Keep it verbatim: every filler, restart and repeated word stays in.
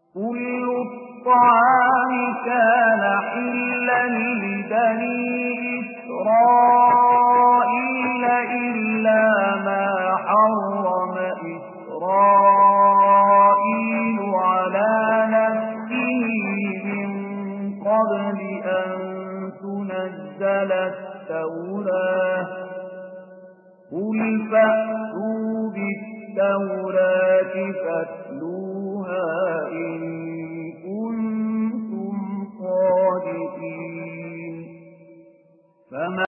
كل الطعام كان حلا لبني إسرائيل إلا ما حرم إسرائيل على نفسه من قبل أن تنزل التوراة قل فأتوا بالتوراة فاتلوها